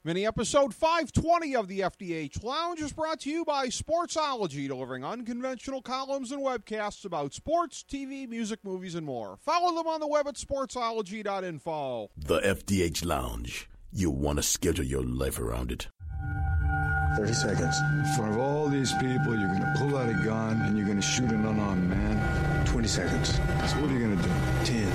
Mini episode 520 of the FDH Lounge is brought to you by Sportsology, delivering unconventional columns and webcasts about sports, TV, music, movies, and more. Follow them on the web at sportsology.info. The FDH Lounge. You'll want to schedule your life around it. 30 seconds. In front of all these people, you're going to pull out a gun and you're going to shoot an unarmed man. 20 seconds. So what are you going to do? 10.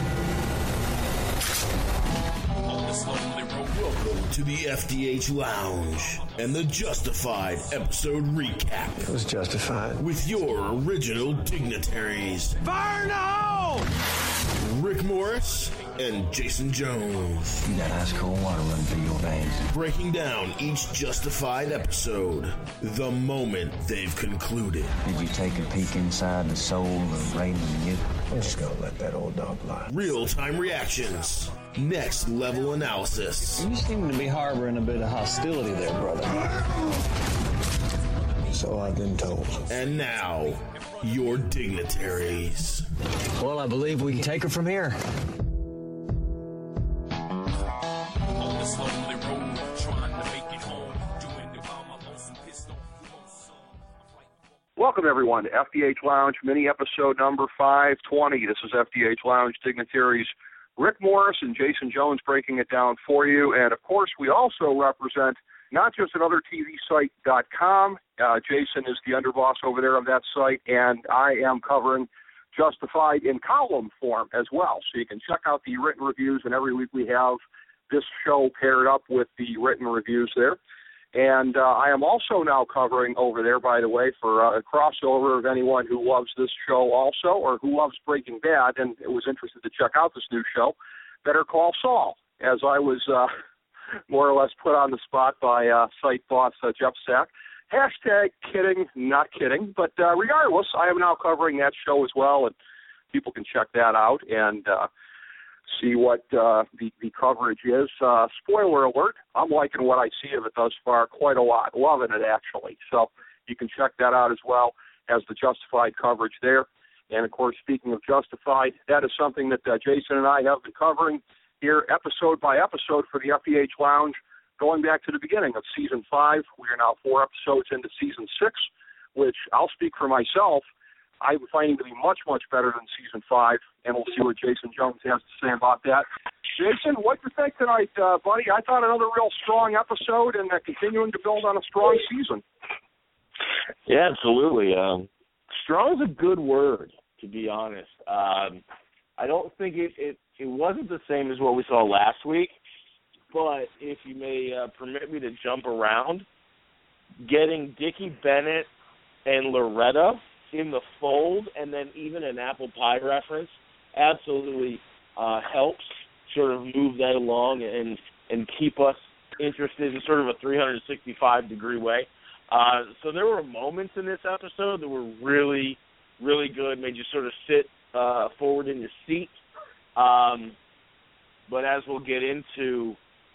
Welcome to the FDH Lounge and the Justified episode recap. It was justified. With your original dignitaries, Fire in the hole! Rick Morris and Jason Jones. You got ice cold water running through your veins. Breaking down each Justified episode the moment they've concluded. Did you take a peek inside the soul of Raymond Newton? I'm just going to let that old dog lie. Real-time reactions. Next level analysis. You seem to be harboring a bit of hostility there, brother. So I've been told. And now, your dignitaries. Well, I believe we can take her from here. Welcome, everyone, to FDH Lounge, mini episode number 520. This is FDH Lounge dignitaries Rick Morris and Jason Jones breaking it down for you. And, of course, we also represent not just another TVsite.com. Jason is the underboss over there of that site, and I am covering Justified in column form as well. So you can check out the written reviews, and every week we have this show paired up with the written reviews there. And I am also now covering over there, by the way, for a crossover of anyone who loves this show also or who loves Breaking Bad and was interested to check out this new show, Better Call Saul, as I was more or less put on the spot by site boss Jeff Sack. Hashtag kidding, not kidding. But regardless, I am now covering that show as well, and people can check that out and see what the coverage is. Spoiler alert, I'm liking what I see of it thus far quite a lot. Loving it, actually. So you can check that out as well as the Justified coverage there. And, of course, speaking of Justified, that is something that Jason and I have been covering here episode by episode for the FDH Lounge, going back to the beginning of Season 5. We are now 4 episodes into Season 6, which I'll speak for myself, I'm finding to be much, much better than Season 5, and we'll see what Jason Jones has to say about that. Jason, what do you think tonight, buddy? I thought another real strong episode and continuing to build on a strong season. Yeah, absolutely. Strong is a good word, to be honest. I don't think it wasn't the same as what we saw last week, but if you may permit me to jump around, getting Dickie Bennett and Loretta in the fold, and then even an apple pie reference absolutely helps sort of move that along and keep us interested in sort of a 365-degree way. So there were moments in this episode that were really, really good, made you sort of sit forward in your seat. But as we'll get into,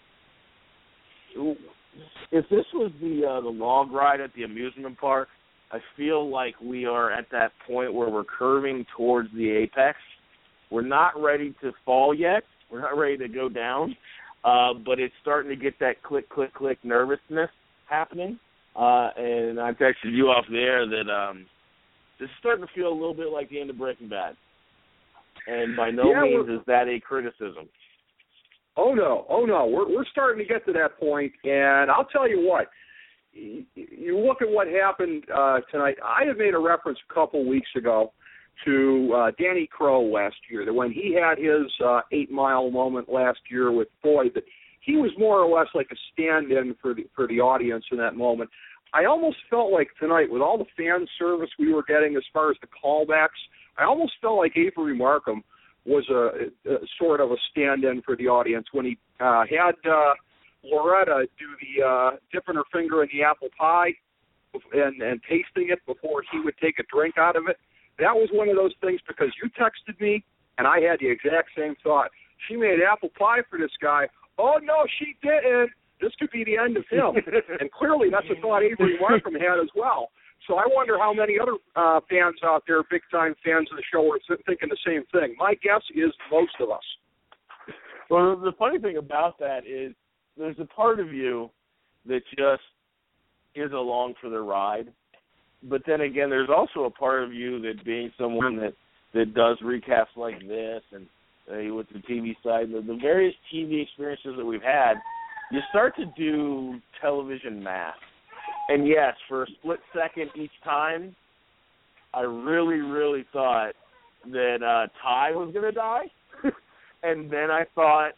if this was the log ride at the amusement park, I feel like we are at that point where we're curving towards the apex. We're not ready to fall yet. We're not ready to go down, but it's starting to get that click, click, click nervousness happening. And I texted you off the air that this is starting to feel a little bit like the end of Breaking Bad. And by no means is that a criticism. Oh, no. We're starting to get to that point, and I'll tell you what. You look at what happened tonight. I had made a reference a couple weeks ago to Danny Crow last year, that when he had his 8 Mile moment last year with Boyd, that he was more or less like a stand-in for the audience in that moment. I almost felt like tonight, with all the fan service we were getting as far as the callbacks, I almost felt like Avery Markham was a sort of a stand-in for the audience when he had Loretta do the dipping her finger in the apple pie and tasting it before he would take a drink out of it. That was one of those things, because you texted me, and I had the exact same thought. She made apple pie for this guy. Oh, no, she didn't. This could be the end of him. And clearly that's a thought Avery Markham had as well. So I wonder how many other fans out there, big-time fans of the show, are thinking the same thing. My guess is most of us. Well, the funny thing about that is there's a part of you that just is along for the ride. But then again, there's also a part of you that being someone that does recaps like this and with the TV side, the various TV experiences that we've had, you start to do television math. And yes, for a split second each time, I really, really thought that Ty was going to die. And then I thought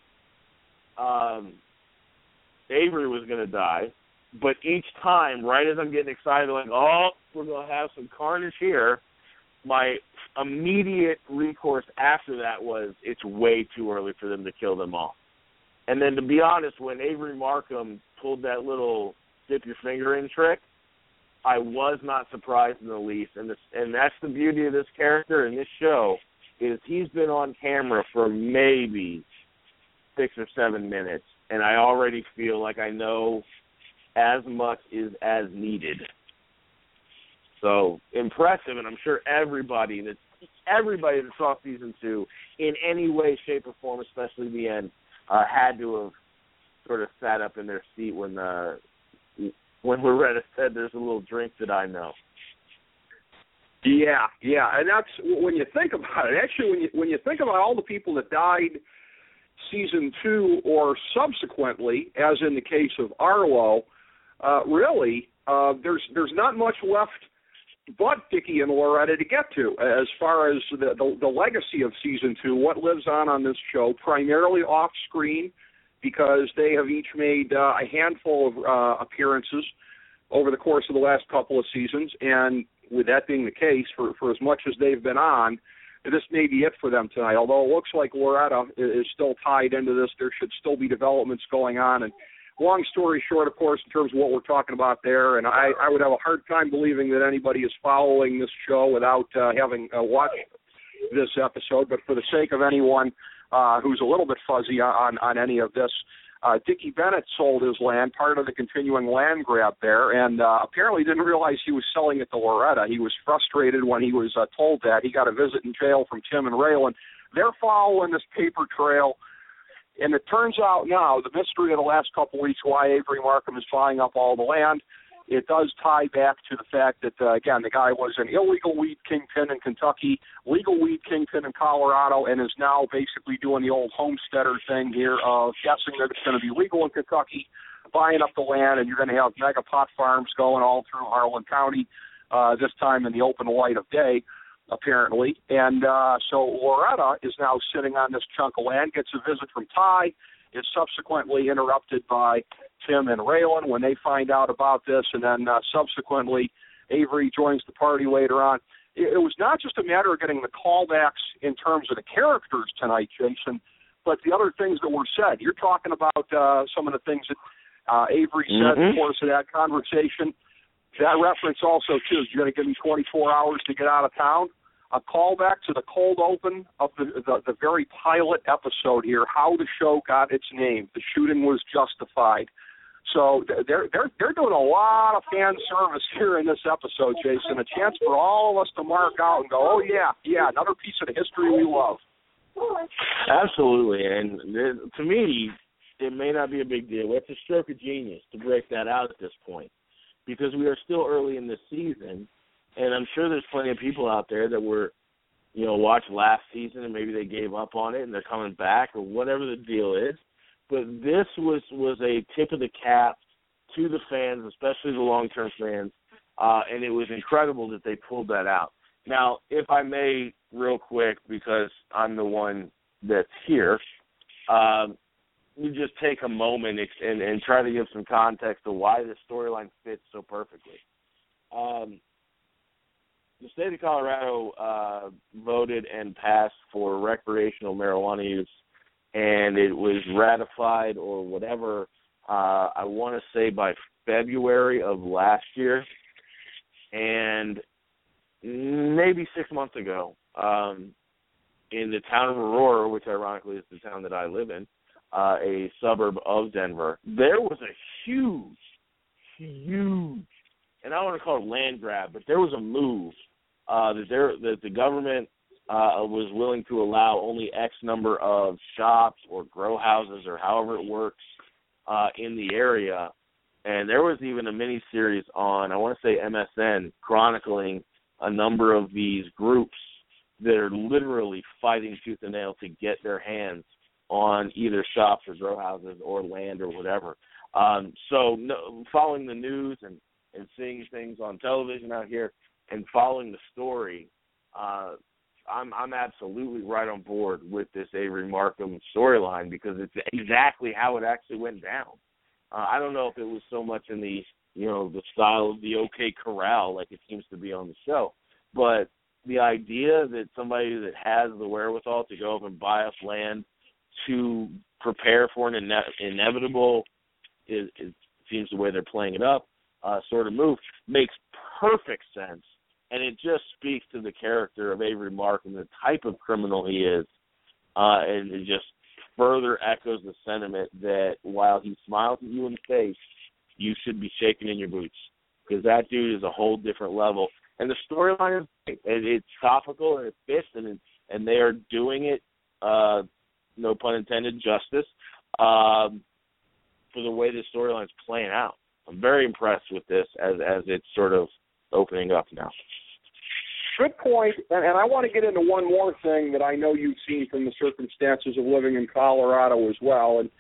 Avery was going to die. But each time, right as I'm getting excited, like, oh, we're going to have some carnage here, my immediate recourse after that was it's way too early for them to kill them all. And then, to be honest, when Avery Markham pulled that little dip your finger in trick, I was not surprised in the least. And that's the beauty of this character and this show, is he's been on camera for maybe 6 or 7 minutes, and I already feel like I know as much is as needed. So impressive, and I'm sure everybody that saw season 2 in any way, shape, or form, especially the end, had to have sort of sat up in their seat when Loretta said, "There's a little drink that I know." Yeah, and that's when you think about it. Actually, when you think about all the people that died season 2 or subsequently, as in the case of Arlo, really, there's not much left but Dickie and Loretta to get to as far as the legacy of season 2, what lives on this show, primarily off screen, because they have each made a handful of appearances over the course of the last couple of seasons, and with that being the case, for as much as they've been on, this may be it for them tonight. Although it looks like Loretta is still tied into this, there should still be developments going on. And long story short, of course, in terms of what we're talking about there, and I would have a hard time believing that anybody is following this show without having watched this episode. But for the sake of anyone who's a little bit fuzzy on any of this, Dickie Bennett sold his land, part of the continuing land grab there, and apparently didn't realize he was selling it to Loretta. He was frustrated when he was told that. He got a visit in jail from Tim and Raylan. They're following this paper trail, and it turns out now, the mystery of the last couple of weeks, why Avery Markham is buying up all the land, it does tie back to the fact that, again, the guy was an illegal weed kingpin in Kentucky, legal weed kingpin in Colorado, and is now basically doing the old homesteader thing here of guessing that it's going to be legal in Kentucky, buying up the land, and you're going to have mega pot farms going all through Harlan County, this time in the open light of day, apparently. And so Loretta is now sitting on this chunk of land, gets a visit from Ty, is subsequently interrupted by Tim and Raylan when they find out about this, and then subsequently Avery joins the party later on. It was not just a matter of getting the callbacks in terms of the characters tonight, Jason, but the other things that were said. You're talking about some of the things that Avery said in the course of that conversation. That reference also, too, you're going to give me 24 hours to get out of town. A callback to the cold open of the very pilot episode here, how the show got its name. The shooting was justified. So they're doing a lot of fan service here in this episode, Jason. A chance for all of us to mark out and go, oh, yeah, another piece of the history we love. Absolutely. And to me, it may not be a big deal. It's a stroke of genius to break that out at this point, because we are still early in the season. And I'm sure there's plenty of people out there that were, watched last season and maybe they gave up on it and they're coming back or whatever the deal is. But this was a tip of the cap to the fans, especially the long-term fans, and it was incredible that they pulled that out. Now, if I may, real quick, because I'm the one that's here, we just take a moment and try to give some context to why this storyline fits so perfectly. The state of Colorado voted and passed for recreational marijuana use, and it was ratified or whatever, I want to say by February of last year, and maybe 6 months ago, in the town of Aurora, which ironically is the town that I live in, a suburb of Denver, there was a huge, and I don't want to call it land grab, but there was a move that the government was willing to allow only X number of shops or grow houses or however it works in the area And there was even a mini-series on, I want to say MSN, chronicling a number of these groups that are literally fighting tooth and nail to get their hands on either shops or grow houses or land or whatever. Following the news and seeing things on television out here and following the story, I'm absolutely right on board with this Avery Markham storyline because it's exactly how it actually went down. I don't know if it was so much in the style of the OK Corral like it seems to be on the show, but the idea that somebody that has the wherewithal to go up and buy up land to prepare for an inevitable, it seems the way they're playing it up, sort of move, makes perfect sense. And it just speaks to the character of Avery Markham, the type of criminal he is, and it just further echoes the sentiment that while he smiles at you in the face, you should be shaking in your boots because that dude is a whole different level. And the storyline is great. It's topical and it fits, and they are doing it, no pun intended, justice, for the way the storyline is playing out. I'm very impressed with this as it's sort of opening up now. Good point, and I want to get into one more thing that I know you've seen from the circumstances of living in Colorado as well, and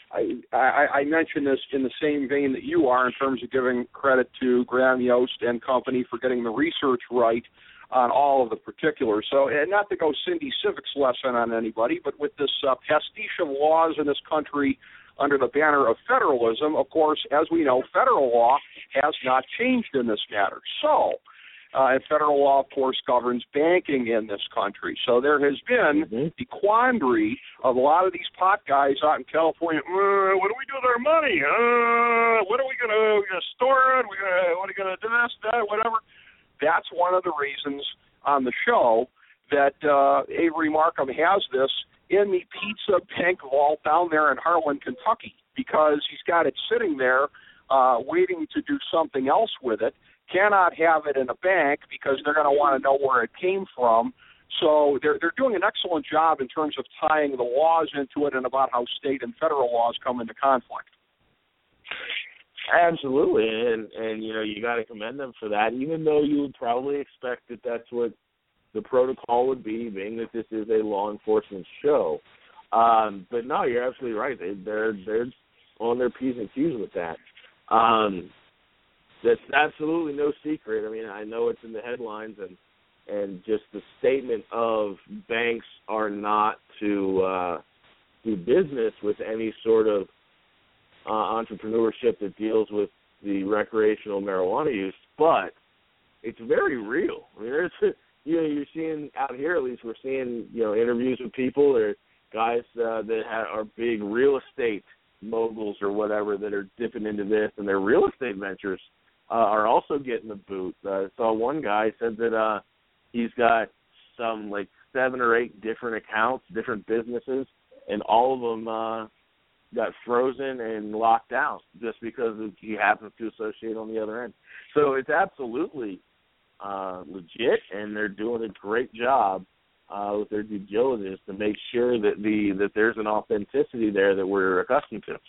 I mention this in the same vein that you are in terms of giving credit to Graham Yost and company for getting the research right on all of the particulars. So, and not to go Cindy Civic's lesson on anybody, but with this pastiche of laws in this country under the banner of federalism, of course, as we know, federal law has not changed in this matter. So, and federal law, of course, governs banking in this country. So there has been the quandary of a lot of these pot guys out in California. What do we do with our money? What are we going to store it? What are we going to do this, that, whatever? That's one of the reasons on the show that Avery Markham has this in the pizza bank vault down there in Harlan, Kentucky, because he's got it sitting there waiting to do something else with it. Cannot have it in a bank because they're going to want to know where it came from. So they're doing an excellent job in terms of tying the laws into it and about how state and federal laws come into conflict. Absolutely, and you got to commend them for that, even though you would probably expect that that's what the protocol would be, being that this is a law enforcement show. But no, you're absolutely right. They're on their P's and Q's with that. That's absolutely no secret. I mean, I know it's in the headlines, and just the statement of banks are not to do business with any sort of entrepreneurship that deals with the recreational marijuana use, but it's very real. I mean, you're seeing out here, at least we're seeing, interviews with people or guys that are big real estate moguls or whatever that are dipping into this, and their real estate ventures are also getting the boot. I saw one guy said that he's got some 7 or 8 different accounts, different businesses, and all of them got frozen and locked out just because he happens to associate on the other end. So it's absolutely legit, and they're doing a great job with their due diligence to make sure that there's an authenticity there that we're accustomed to.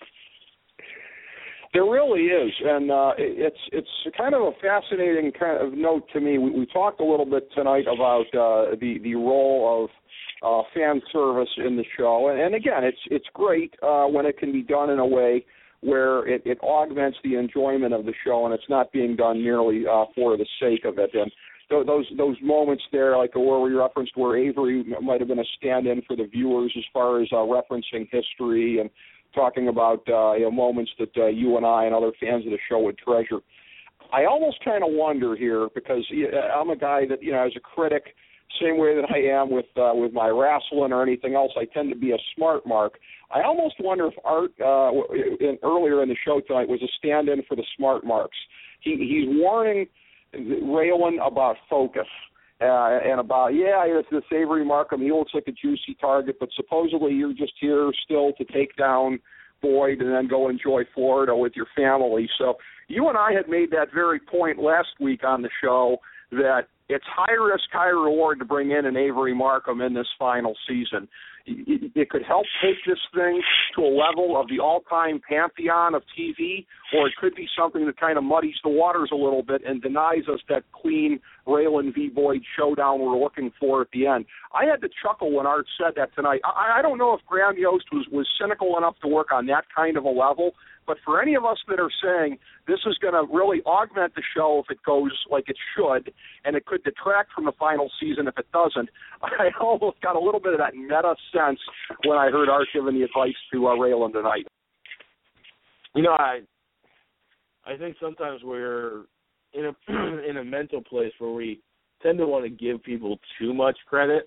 There really is, and it's kind of a fascinating kind of note to me. We talked a little bit tonight about the role of fan service in the show, and again, it's great when it can be done in a way where it augments the enjoyment of the show, and it's not being done merely for the sake of it. And those moments there, like where we referenced where Avery might have been a stand-in for the viewers as far as referencing history and talking about moments that you and I and other fans of the show would treasure. I almost kind of wonder here, because I'm a guy that, as a critic, same way that I am with my wrestling or anything else, I tend to be a smart mark. I almost wonder if Art, earlier in the show tonight, was a stand-in for the smart marks. He's warning Raylan about focus. And about, it's this Avery Markham, he looks like a juicy target, but supposedly you're just here still to take down Boyd and then go enjoy Florida with your family. So you and I had made that very point last week on the show that it's high risk, high reward to bring in an Avery Markham in this final season. it could help take this thing to a level of the all-time pantheon of TV, or it could be something that kind of muddies the waters a little bit and denies us that clean Raylan v. Boyd showdown we're looking for at the end. I had to chuckle when Art said that tonight. I don't know if Graham Yost was cynical enough to work on that kind of a level, but for any of us that are saying this is going to really augment the show if it goes like it should, and it could detract from the final season if it doesn't, I almost got a little bit of that meta sense when I heard Art giving the advice to Raylan tonight. You know, I think sometimes we're in a mental place where we tend to want to give people too much credit.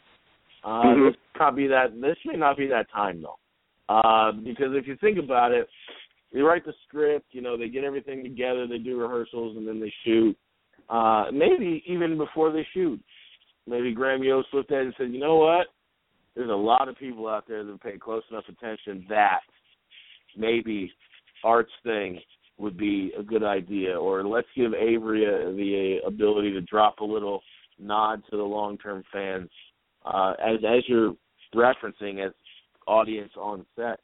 This may not be that time, though. Because if you think about it, they write the script, they get everything together, they do rehearsals, and then they shoot. Maybe even before they shoot, maybe Graham Yost looked at it and said, you know what? There's a lot of people out there that pay close enough attention that maybe Art's thing would be a good idea, or let's give Avery the ability to drop a little nod to the long-term fans, as you're referencing as audience on set.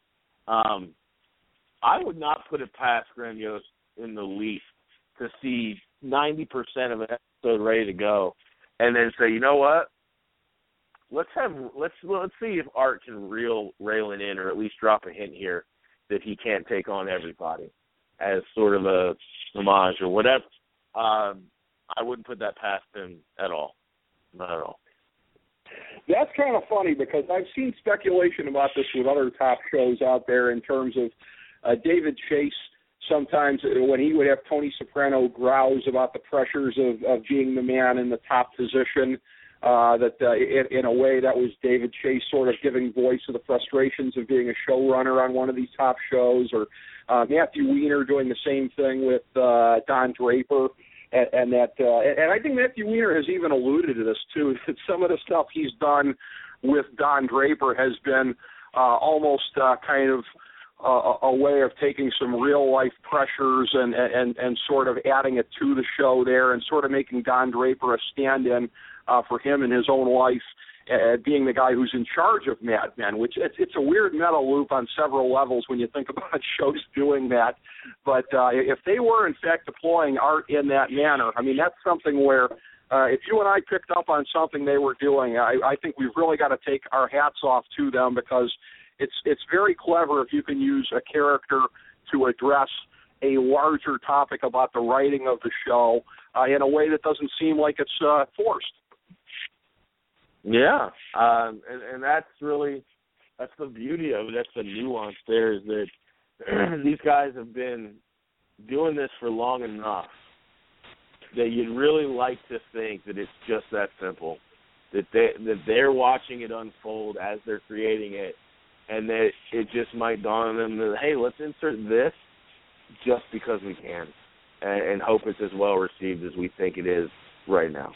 I would not put it past Graham Yost in the least to see 90% of an episode ready to go, and then say, you know what? Let's see if Art can reel Raylan in, or at least drop a hint here that he can't take on everybody as sort of a homage or whatever. I wouldn't put that past him at all. Not at all. That's kind of funny because I've seen speculation about this with other top shows out there in terms of David Chase. Sometimes when he would have Tony Soprano grouse about the pressures of being the man in the top position, in a way that was David Chase sort of giving voice to the frustrations of being a showrunner on one of these top shows, or Matthew Weiner doing the same thing with Don Draper. And I think Matthew Weiner has even alluded to this, too, that some of the stuff he's done with Don Draper has been almost kind of a way of taking some real-life pressures and sort of adding it to the show there and sort of making Don Draper a stand-in for him in his own life, being the guy who's in charge of Mad Men, which it's a weird meta loop on several levels when you think about shows doing that. But if they were, in fact, deploying Art in that manner, I mean, that's something where if you and I picked up on something they were doing, I think we've really got to take our hats off to them, because it's very clever if you can use a character to address a larger topic about the writing of the show in a way that doesn't seem like it's forced. Yeah, and that's the beauty of it. That's the nuance there, is that these guys have been doing this for long enough that you'd really like to think that it's just that simple, that they're watching it unfold as they're creating it, and that it just might dawn on them that, hey, let's insert this just because we can, and hope it's as well received as we think it is right now.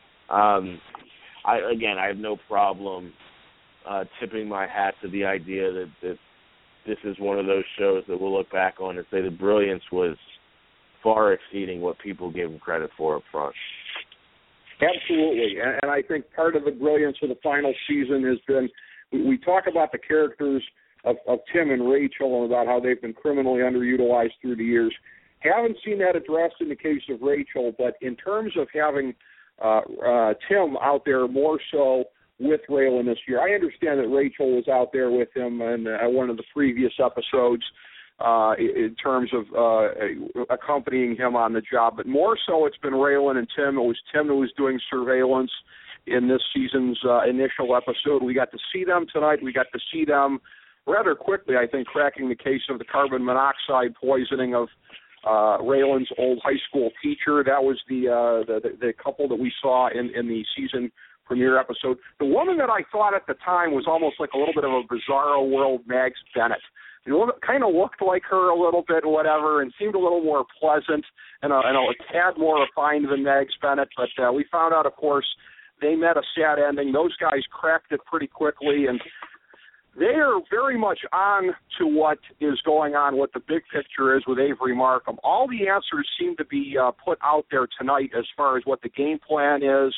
I have no problem tipping my hat to the idea that this is one of those shows that we'll look back on and say the brilliance was far exceeding what people gave them credit for up front. Absolutely, and I think part of the brilliance of the final season has been, we talk about the characters of Tim and Rachel and about how they've been criminally underutilized through the years. Haven't seen that addressed in the case of Rachel, but in terms of having Tim out there more so with Raylan this year, I understand that Rachel was out there with him in one of the previous episodes in terms of accompanying him on the job, but more so it's been Raylan and Tim. It was Tim who was doing surveillance in this season's initial episode. We got to see them tonight. We got to see them rather quickly, I think, cracking the case of the carbon monoxide poisoning of Raylan's old high school teacher. That was the couple that we saw in the season premiere episode. The woman that I thought at the time was almost like a little bit of a Bizarro World Mags Bennett. Kind of looked like her a little bit, whatever, and seemed a little more pleasant and a tad more refined than Mags Bennett. But we found out, of course, they met a sad ending. Those guys cracked it pretty quickly, and they are very much on to what is going on, what the big picture is with Avery Markham. All the answers seem to be put out there tonight as far as what the game plan is,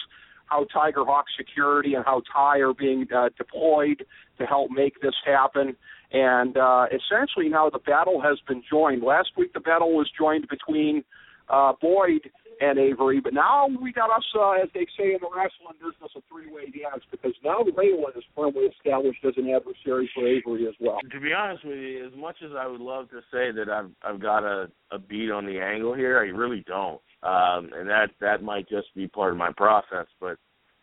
how Tiger Hawk Security and how Ty are being deployed to help make this happen. And essentially now the battle has been joined. Last week the battle was joined between Boyd and Avery, but now we got us, as they say in the wrestling business, a three-way dance, because now Raylan is firmly established as an adversary for Avery as well. To be honest with you, as much as I would love to say that I've got a beat on the angle here, I really don't. And that might just be part of my process, but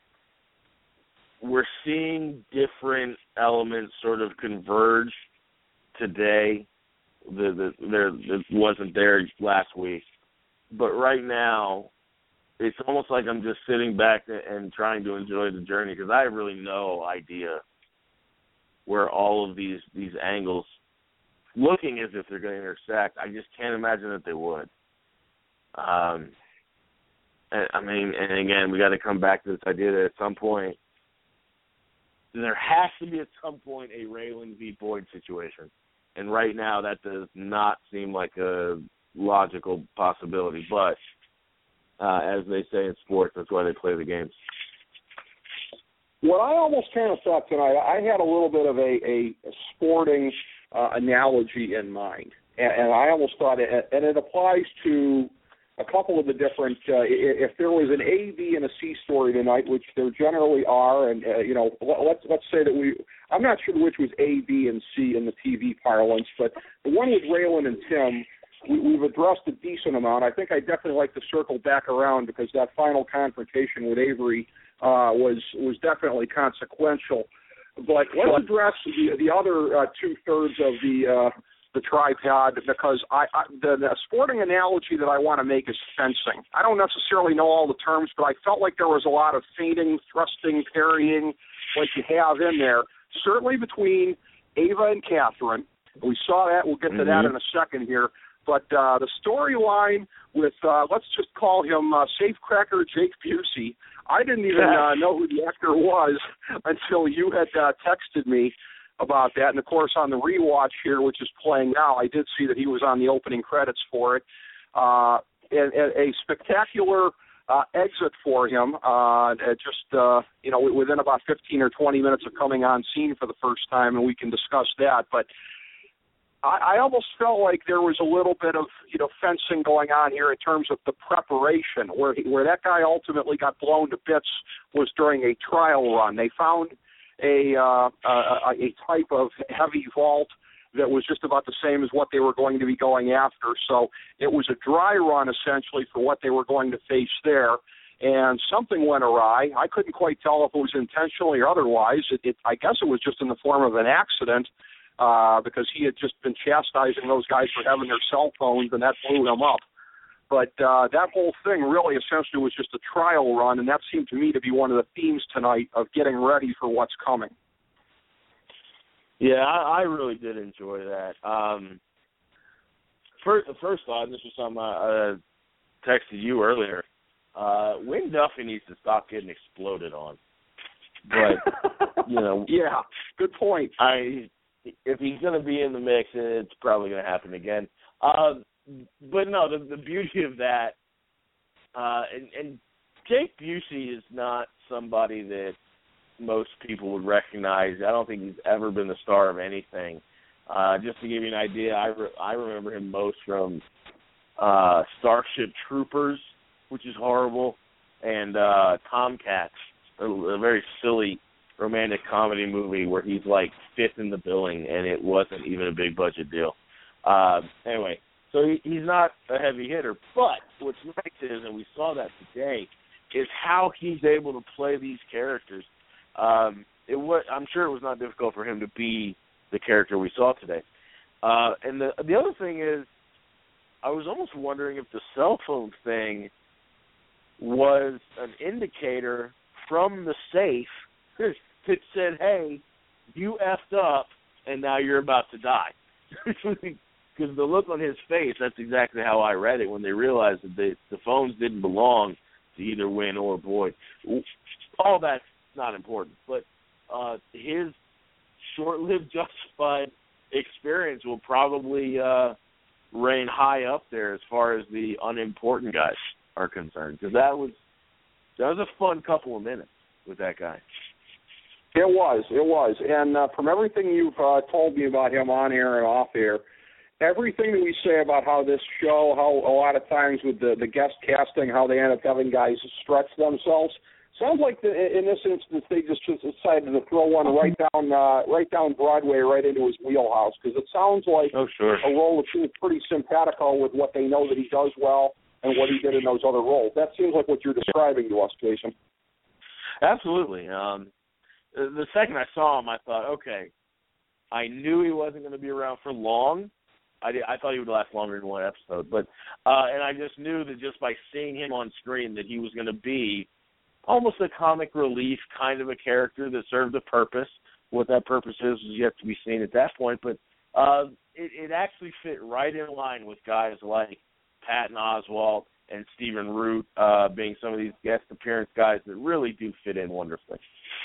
we're seeing different elements sort of converge today that wasn't there last week. But right now, it's almost like I'm just sitting back and trying to enjoy the journey, because I have really no idea where all of these angles, looking as if they're going to intersect, I just can't imagine that they would. And again, we got to come back to this idea that at some point, there has to be at some point a Raylan v. Boyd situation. And right now, that does not seem like a logical possibility. But as they say in sports, that's why they play the games. What I almost kind of thought tonight, I had a little bit of a sporting analogy in mind. And I almost thought, and it applies to a couple of the different, if there was an A, B, and a C story tonight, which there generally are, and, let's say that I'm not sure which was A, B, and C in the TV parlance, but the one with Raylan and Tim, we've addressed a decent amount. I think I'd definitely like to circle back around, because that final confrontation with Avery was definitely consequential. But let's address the other two-thirds of the tripod, because the sporting analogy that I want to make is fencing. I don't necessarily know all the terms, but I felt like there was a lot of feinting, thrusting, parrying, like you have in there, certainly between Ava and Catherine. We saw that. We'll get to that in a second here. But the storyline with, let's just call him Safecracker Jake Busey, I didn't even know who the actor was until you had texted me about that. And, of course, on the rewatch here, which is playing now, I did see that he was on the opening credits for it. And a spectacular exit for him, within about 15 or 20 minutes of coming on scene for the first time, and we can discuss that. But I almost felt like there was a little bit of, fencing going on here in terms of the preparation. Where that guy ultimately got blown to bits was during a trial run. They found a type of heavy vault that was just about the same as what they were going to be going after. So it was a dry run, essentially, for what they were going to face there. And something went awry. I couldn't quite tell if it was intentionally or otherwise. I guess it was just in the form of an accident, because he had just been chastising those guys for having their cell phones, and that blew him up. But that whole thing really essentially was just a trial run, and that seemed to me to be one of the themes tonight of getting ready for what's coming. Yeah, I really did enjoy that. First off, this was something I texted you earlier. Wayne Duffy needs to stop getting exploded on. But, Yeah, good point. If he's going to be in the mix, it's probably going to happen again. But no, the beauty of that, and Jake Busey is not somebody that most people would recognize. I don't think he's ever been the star of anything. Just to give you an idea, I remember him most from Starship Troopers, which is horrible, and Tomcats, a very silly romantic comedy movie where he's like fifth in the billing, and it wasn't even a big budget deal. Anyway, so he's not a heavy hitter. But what's nice is, and we saw that today, is how he's able to play these characters. I'm sure it was not difficult for him to be the character we saw today. And the other thing is, I was almost wondering if the cell phone thing was an indicator from the safe that said, hey, you effed up, and now you're about to die. Because the look on his face, that's exactly how I read it when they realized that the phones didn't belong to either Wynn or Boyd. All that's not important, but his short-lived Justified experience will probably reign high up there as far as the unimportant guys are concerned, because that was that was a fun couple of minutes with that guy. It was. And from everything you've told me about him on air and off air, everything that we say about how this show, how a lot of times with the guest casting, how they end up having guys stretch themselves, sounds like in this instance they just decided to throw one right down Broadway, right into his wheelhouse, because it sounds like a role that seems pretty simpatico with what they know that he does well and what he did in those other roles. That seems like what you're describing to us, Jason. Absolutely. The second I saw him, I thought, okay, I knew he wasn't going to be around for long. I thought he would last longer than one episode, but and I just knew that just by seeing him on screen that he was going to be almost a comic relief kind of a character that served a purpose. What that purpose is yet to be seen at that point, but it actually fit right in line with guys like Patton Oswalt and Stephen Root being some of these guest appearance guys that really do fit in wonderfully.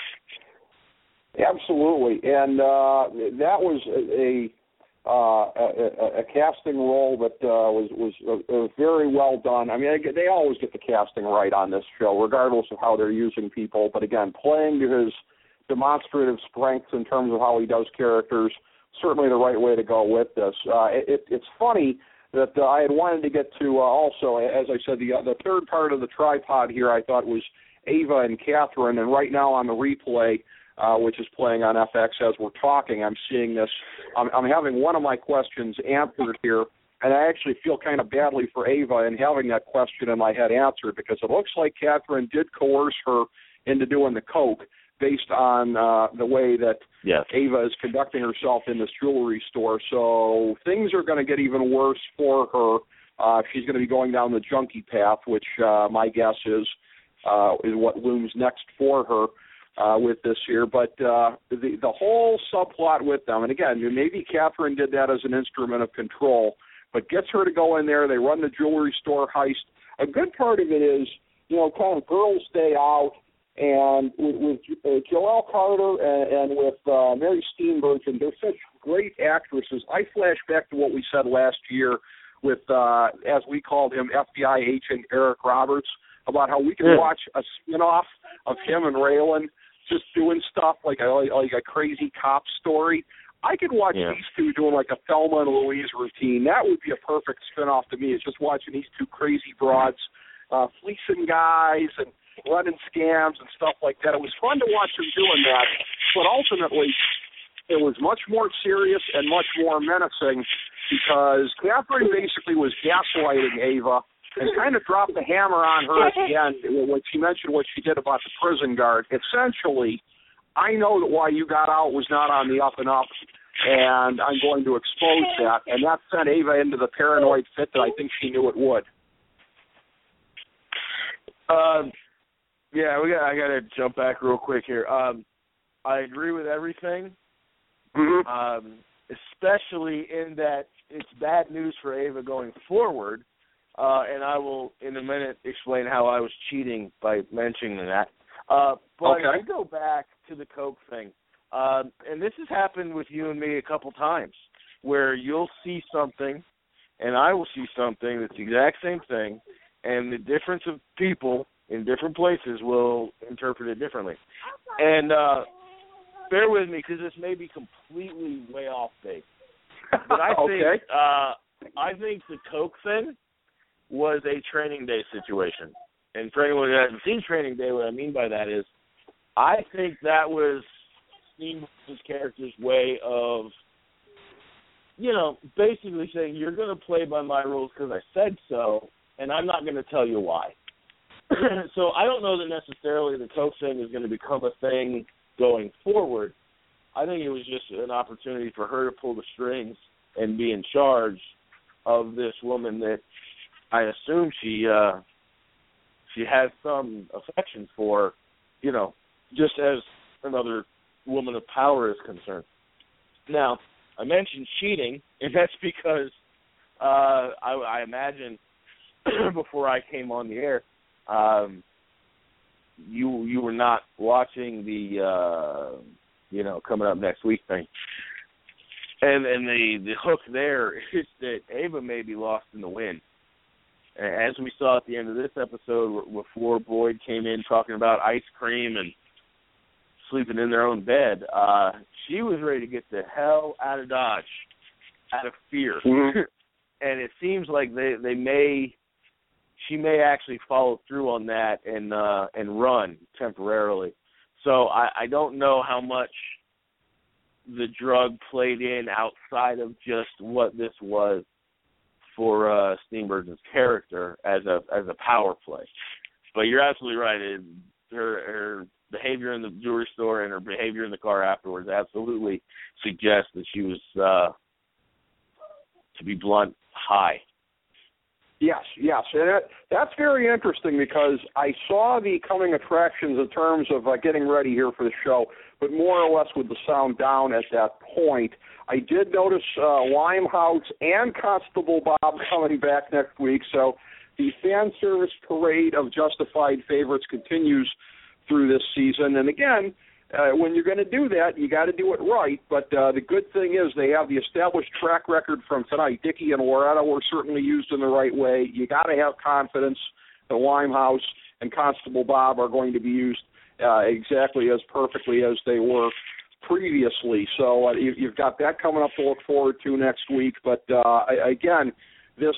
Absolutely, and that was a casting role that was very well done. I mean, they always get the casting right on this show, regardless of how they're using people. But again, playing to his demonstrative strengths in terms of how he does characters, certainly the right way to go with this. It's funny that I had wanted to get to also, as I said, the third part of the tripod here I thought was Ava and Catherine, and right now on the replay, which is playing on FX as we're talking, I'm seeing this. I'm having one of my questions answered here, and I actually feel kind of badly for Ava in having that question in my head answered, because it looks like Catherine did coerce her into doing the coke based on the way that Ava is conducting herself in this jewelry store. So things are going to get even worse for her. She's going to be going down the junkie path, which my guess is what looms next for her. With this here, but the whole subplot with them, and again, maybe Catherine did that as an instrument of control, but gets her to go in there. They run the jewelry store heist. A good part of it is, kind of girls' day out, and with Joelle Carter and with Mary Steenburgen, they're such great actresses. I flash back to what we said last year with, as we called him, FBI agent Eric Roberts, about how we can watch a spinoff of him and Raylan just doing stuff like a crazy cop story. I could watch these two doing like a Thelma and Louise routine. That would be a perfect spinoff to me. It's just watching these two crazy broads fleecing guys and running scams and stuff like that. It was fun to watch them doing that, but ultimately it was much more serious and much more menacing, because Catherine basically was gaslighting Ava and kind of dropped the hammer on her at the end when she mentioned what she did about the prison guard. Essentially, I know that why you got out was not on the up and up, and I'm going to expose that. And that sent Ava into the paranoid fit that I think she knew it would. I got to jump back real quick here. I agree with everything, especially in that it's bad news for Ava going forward. And I will, in a minute, explain how I was cheating by mentioning that. I go back to the Coke thing. And this has happened with you and me a couple times, where you'll see something, and I will see something that's the exact same thing, and the difference of people in different places will interpret it differently. And bear with me, because this may be completely way off base. But I think the Coke thing was a Training Day situation. And for anyone who hasn't seen Training Day, what I mean by that is I think that was Steamboat's character's way of, basically saying, you're going to play by my rules because I said so, and I'm not going to tell you why. So I don't know that necessarily the Coke thing is going to become a thing going forward. I think it was just an opportunity for her to pull the strings and be in charge of this woman that I assume she has some affection for, just as another woman of power is concerned. Now, I mentioned cheating, and that's because I imagine before I came on the air, you were not watching the coming up next week thing. And the hook there is that Ava may be lost in the wind. as we saw at the end of this episode, where Flora Boyd came in talking about ice cream and sleeping in their own bed, she was ready to get the hell out of Dodge, out of fear. Mm-hmm. And it seems like she may actually follow through on that and run temporarily. So I don't know how much the drug played in outside of just what this was for Steenburgen's character as a power play. But you're absolutely right. Her behavior in the jewelry store and her behavior in the car afterwards absolutely suggests that she was, to be blunt, high. Yes. And that's very interesting because I saw the coming attractions in terms of getting ready here for the show, but more or less with the sound down at that point. I did notice Limehouse and Constable Bob coming back next week, so the fan service parade of justified favorites continues through this season. And again, when you're going to do that, you got to do it right. But the good thing is they have the established track record from tonight. Dickey and Loretta were certainly used in the right way. You got to have confidence that Limehouse and Constable Bob are going to be used exactly as perfectly as they were previously. So you've got that coming up to look forward to next week. But again, this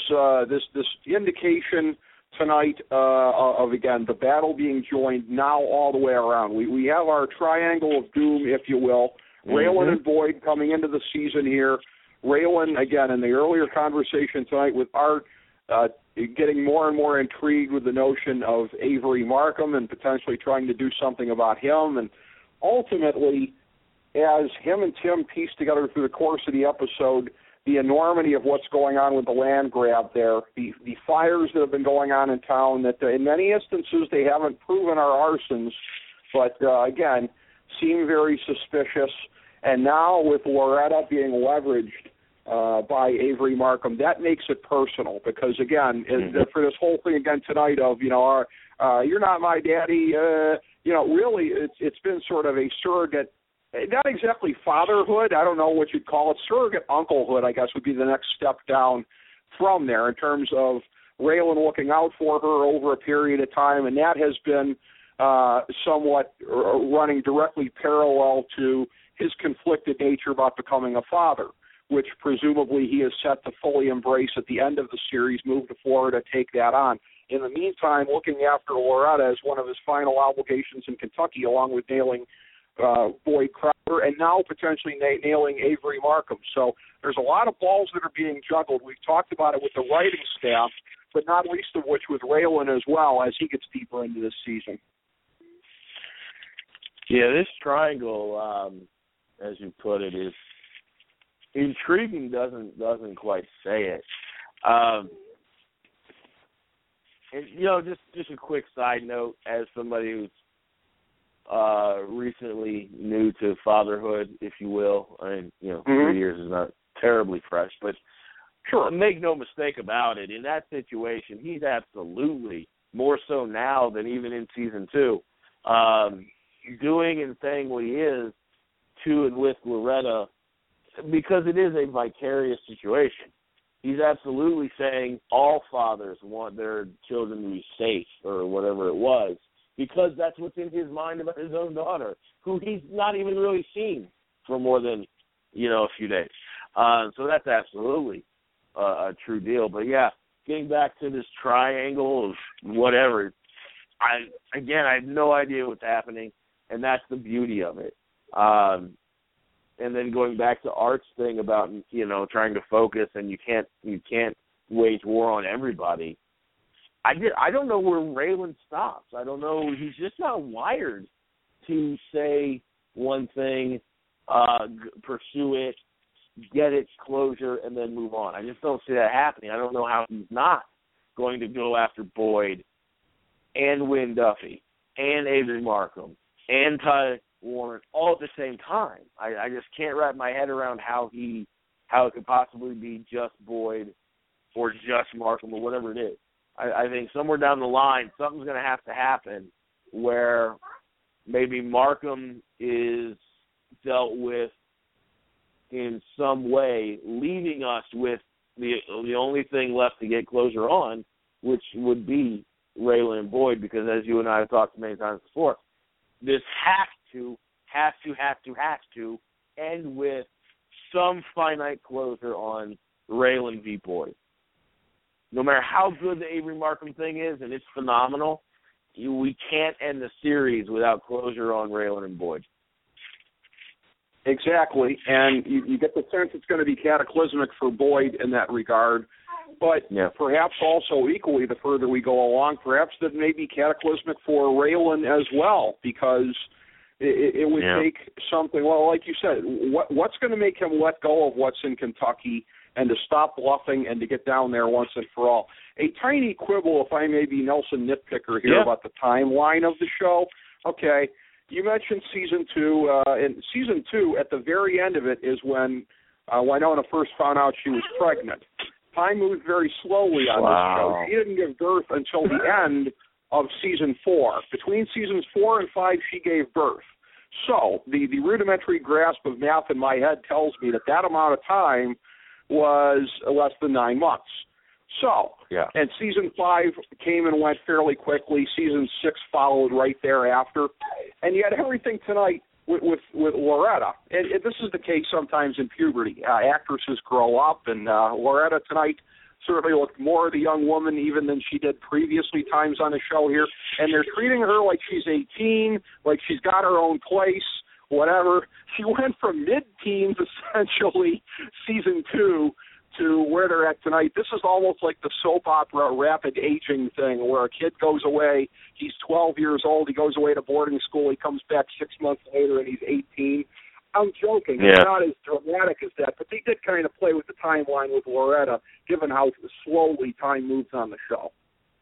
indication tonight of, again, the battle being joined now all the way around. We have our triangle of doom, if you will. Raylan and Boyd coming into the season here. Raylan, again, in the earlier conversation tonight with Art, getting more and more intrigued with the notion of Avery Markham and potentially trying to do something about him. And ultimately, as him and Tim piece together through the course of the episode the enormity of what's going on with the land grab there, the fires that have been going on in town that in many instances they haven't proven are arsons, but again, seem very suspicious. And now with Loretta being leveraged by Avery Markham, that makes it personal because, again, for this whole thing again tonight of, you're not my daddy, really it's been sort of a surrogate, not exactly fatherhood, I don't know what you'd call it, surrogate unclehood, I guess, would be the next step down from there in terms of Raylan looking out for her over a period of time, and that has been somewhat running directly parallel to his conflicted nature about becoming a father, which presumably he is set to fully embrace at the end of the series, move to Florida, take that on. In the meantime, looking after Loretta as one of his final obligations in Kentucky, along with nailing Boyd Crowder, and now potentially nailing Avery Markham. So there's a lot of balls that are being juggled. We've talked about it with the writing staff, but not least of which with Raylan as well as he gets deeper into this season. Yeah, this triangle, as you put it, is intriguing. Doesn't quite say it. And, just a quick side note, as somebody who's recently new to fatherhood, if you will. I mean, 3 years is not terribly fresh, but sure, make no mistake about it. In that situation, he's absolutely more so now than even in season 2, doing and saying what he is to and with Loretta, because it is a vicarious situation. He's absolutely saying all fathers want their children to be safe or whatever it was, because that's what's in his mind about his own daughter, who he's not even really seen for more than, a few days. So that's absolutely a true deal. But, yeah, getting back to this triangle of whatever, I have no idea what's happening, and that's the beauty of it. And then going back to Art's thing about, trying to focus and you can't wage war on everybody. I don't know where Raylan stops. I don't know. He's just not wired to say one thing, pursue it, get its closure, and then move on. I just don't see that happening. I don't know how he's not going to go after Boyd and Wynn Duffy and Avery Markham and Ty Warren all at the same time. I just can't wrap my head around how it could possibly be just Boyd or just Markham or whatever it is. I think somewhere down the line, something's going to have to happen where maybe Markham is dealt with in some way, leaving us with the only thing left to get closure on which would be Raylan and Boyd, because as you and I have talked many times before, this has to end with some finite closure on Raylan v. Boyd. No matter how good the Avery Markham thing is, and it's phenomenal, we can't end the series without closure on Raylan and Boyd. Exactly, and you get the sense it's going to be cataclysmic for Boyd in that regard, but perhaps also equally, the further we go along, perhaps that may be cataclysmic for Raylan as well, because it would take something, well, like you said, what's going to make him let go of what's in Kentucky and to stop bluffing and to get down there once and for all. A tiny quibble, if I may be Nelson Nitpicker here, about the timeline of the show. Okay, you mentioned Season 2. And Season 2, at the very end of it, is when Winona first found out she was pregnant. Time moved very slowly on this show. She didn't give birth until the end of Season 4. Between Seasons 4 and 5, she gave birth. So the rudimentary grasp of math in my head tells me that amount of time was less than 9 months. So, and Season 5 came and went fairly quickly. Season 6 followed right thereafter. And you had everything tonight with Loretta. And this is the case sometimes in puberty. Actresses grow up, and Loretta tonight certainly looked more the young woman even than she did previously times on the show here. And they're treating her like she's 18, like she's got her own place, whatever. She went from mid-teens, essentially, Season 2, to where they're at tonight. This is almost like the soap opera rapid aging thing, where a kid goes away, he's 12 years old, he goes away to boarding school, he comes back 6 months later, and he's 18. I'm joking. It's not as dramatic as that, but they did kind of play with the timeline with Loretta, given how slowly time moves on the show.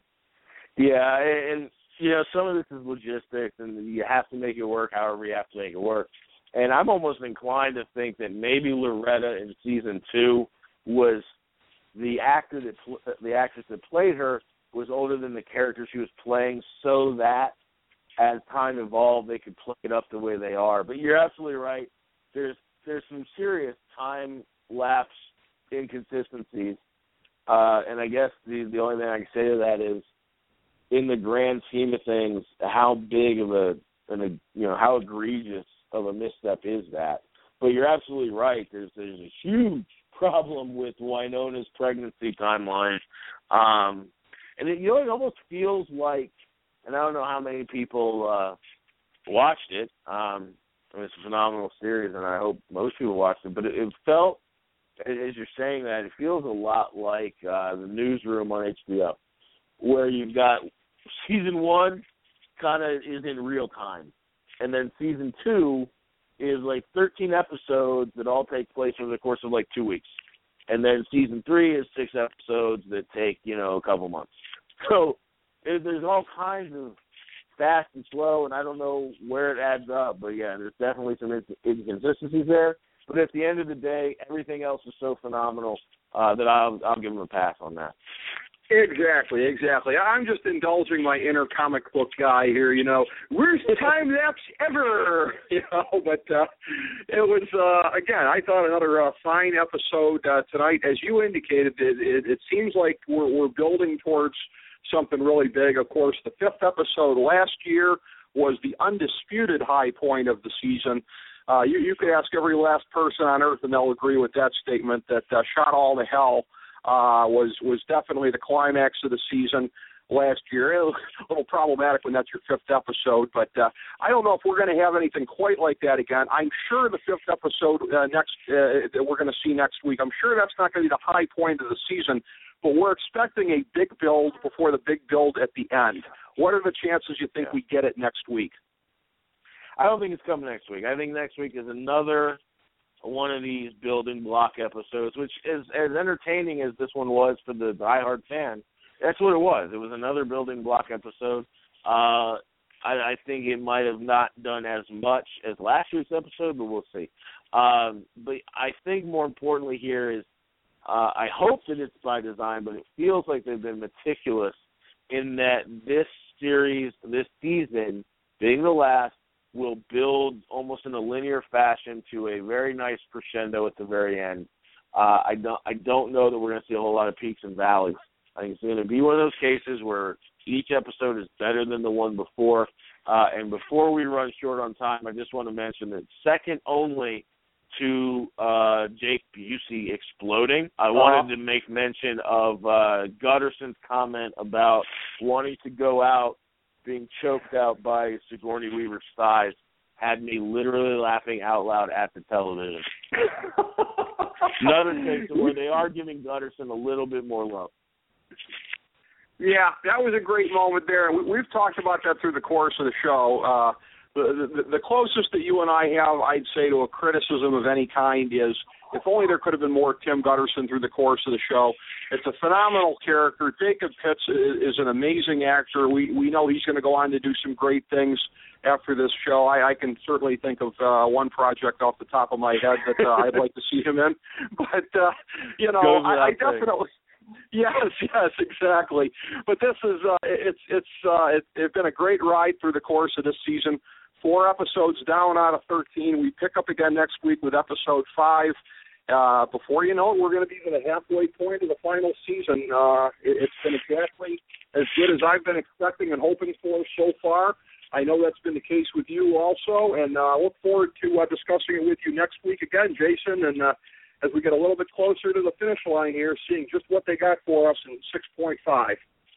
Yeah, and, some of this is logistics, and you have to make it work however you have to make it work. And I'm almost inclined to think that maybe Loretta in Season 2 was the actress that played her was older than the character she was playing, so that as time evolved, they could play it up the way they are. But you're absolutely right. There's some serious time lapse inconsistencies, and I guess the only thing I can say to that is, in the grand scheme of things, how big of how egregious of a misstep is that? But you're absolutely right. There's a huge problem with Winona's pregnancy timeline, and it almost feels like, and I don't know how many people watched it. It's a phenomenal series, and I hope most people watched it. But it felt, as you're saying that, it feels a lot like the Newsroom on HBO, where you've got Season 1 kind of is in real time, and then Season 2 is like 13 episodes that all take place over the course of like 2 weeks. And then Season 3 is 6 episodes that take, a couple months. So there's all kinds of fast and slow, and I don't know where it adds up. But, yeah, there's definitely some inconsistencies there. But at the end of the day, everything else is so phenomenal that I'll give them a pass on that. Exactly. I'm just indulging my inner comic book guy here, Worst time lapse ever, But it was, again, I thought another fine episode tonight. As you indicated, it seems like we're building towards something really big. Of course, the 5th episode last year was the undisputed high point of the season. You could ask every last person on earth, and they'll agree with that statement, that Shot All to Hell was definitely the climax of the season last year. A little problematic when that's your 5th episode, but I don't know if we're going to have anything quite like that again. I'm sure the 5th episode that we're going to see next week, I'm sure that's not going to be the high point of the season, but we're expecting a big build before the big build at the end. What are the chances you think we get it next week? I don't think it's coming next week. I think next week is another one of these building block episodes, which is as entertaining as this one was for the diehard fan. That's what it was. It was another building block episode. I think it might have not done as much as last week's episode, but we'll see. But I think more importantly here is I hope that it's by design, but it feels like they've been meticulous in that this series, this season, being the last, will build almost in a linear fashion to a very nice crescendo at the very end. I don't know that we're going to see a whole lot of peaks and valleys. I think it's going to be one of those cases where each episode is better than the one before. And before we run short on time, I just want to mention that second only to Jake Busey exploding, I wanted to make mention of Gutterson's comment about wanting to go out being choked out by Sigourney Weaver's thighs. Had me literally laughing out loud at the television. Another case where they are giving Gutterson a little bit more love. Yeah, that was a great moment there. We've talked about that through the course of the show. The closest that you and I have, I'd say, to a criticism of any kind is if only there could have been more Tim Gutterson through the course of the show. It's a phenomenal character. Jacob Pitts is an amazing actor. We know he's going to go on to do some great things after this show. I can certainly think of one project off the top of my head that I'd like to see him in. But, I definitely... Yes, exactly. But this is it's been a great ride through the course of this season. 4 episodes down out of 13. We pick up again next week with episode 5. Before you know it, we're going to be at the halfway point of the final season. It's been exactly as good as I've been expecting and hoping for so far. I know that's been the case with you also, and I look forward to discussing it with you next week again, Jason, and as we get a little bit closer to the finish line here, seeing just what they got for us in 6.5.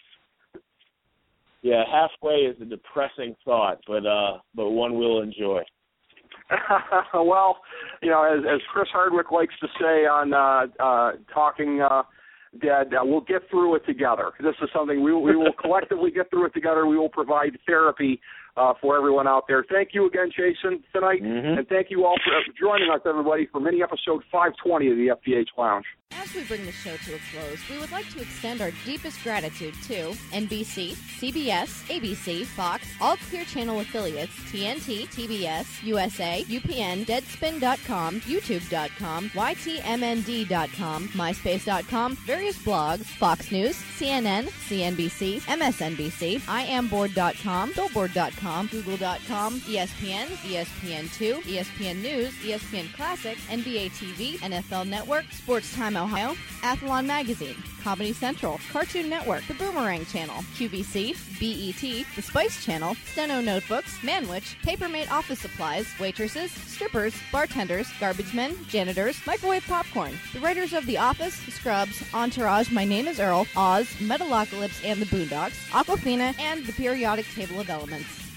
Yeah, halfway is a depressing thought, but one we'll enjoy. Well, as Chris Hardwick likes to say on Talking Dead, we'll get through it together. This is something we will collectively get through it together. We will provide therapy for everyone out there. Thank you again, Jason, tonight, and thank you all for joining us, everybody, for mini episode 520 of the FDH Lounge. As we bring the show to a close, we would like to extend our deepest gratitude to NBC, CBS, ABC, Fox, all Clear Channel affiliates, TNT, TBS, USA, UPN, Deadspin.com, YouTube.com, YTMND.com, MySpace.com, various blogs, Fox News, CNN, CNBC, MSNBC, IamBoard.com, Billboard.com, Google.com, ESPN, ESPN2, ESPN News, ESPN Classic, NBA TV, NFL Network, Sports Time Ohio, Athlon Magazine, Comedy Central, Cartoon Network, The Boomerang Channel, QVC, BET, The Spice Channel, Steno Notebooks, Manwich, Papermate Office Supplies, waitresses, strippers, bartenders, garbage men, janitors, microwave popcorn, the writers of The Office, Scrubs, Entourage, My Name is Earl, Oz, Metalocalypse and the Boondocks, Aquafina, and the periodic table of elements.